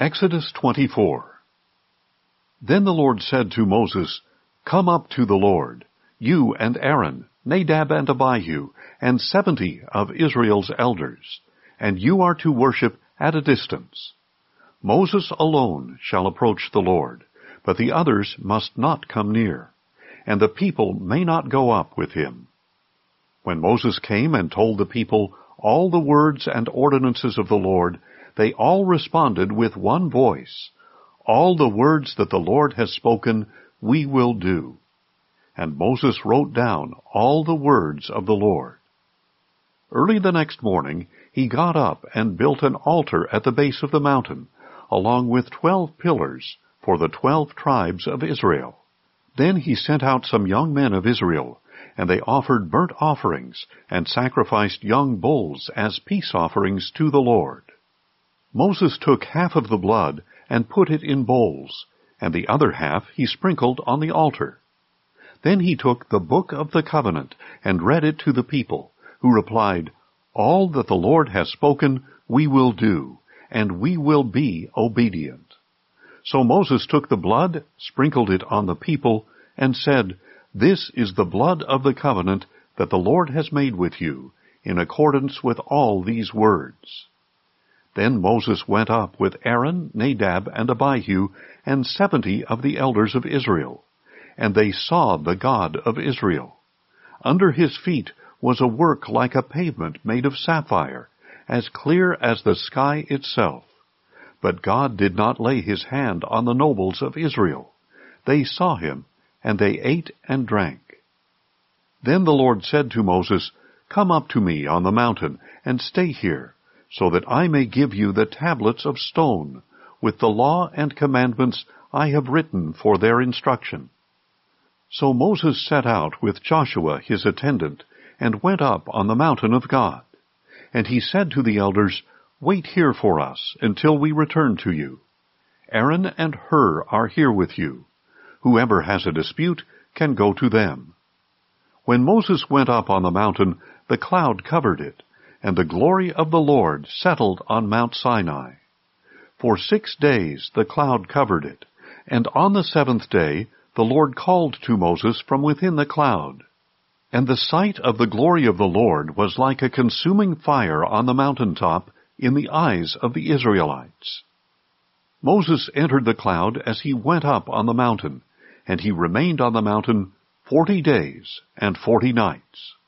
Exodus 24. Then the Lord said to Moses, Come up to the Lord, you and Aaron, Nadab and Abihu, and 70 of Israel's elders, and you are to worship at a distance. Moses alone shall approach the Lord, but the others must not come near, and the people may not go up with him. When Moses came and told the people all the words and ordinances of the Lord, they all responded with one voice, All the words that the Lord has spoken, we will do. And Moses wrote down all the words of the Lord. Early the next morning he got up and built an altar at the base of the mountain, along with 12 pillars for the 12 tribes of Israel. Then he sent out some young men of Israel, and they offered burnt offerings and sacrificed young bulls as peace offerings to the Lord. Moses took half of the blood and put it in bowls, and the other half he sprinkled on the altar. Then he took the book of the covenant and read it to the people, who replied, All that the Lord has spoken we will do, and we will be obedient. So Moses took the blood, sprinkled it on the people, and said, This is the blood of the covenant that the Lord has made with you, in accordance with all these words. Then Moses went up with Aaron, Nadab, and Abihu, and 70 of the elders of Israel, and they saw the God of Israel. Under his feet was a work like a pavement made of sapphire, as clear as the sky itself. But God did not lay his hand on the nobles of Israel. They saw him, and they ate and drank. Then the Lord said to Moses, Come up to me on the mountain, and stay here, so that I may give you the tablets of stone, with the law and commandments I have written for their instruction. So Moses set out with Joshua his attendant, and went up on the mountain of God. And he said to the elders, Wait here for us until we return to you. Aaron and Hur are here with you. Whoever has a dispute can go to them. When Moses went up on the mountain, the cloud covered it, and the glory of the Lord settled on Mount Sinai. For 6 days the cloud covered it, and on the 7th day the Lord called to Moses from within the cloud. And the sight of the glory of the Lord was like a consuming fire on the mountaintop in the eyes of the Israelites. Moses entered the cloud as he went up on the mountain, and he remained on the mountain 40 days and 40 nights.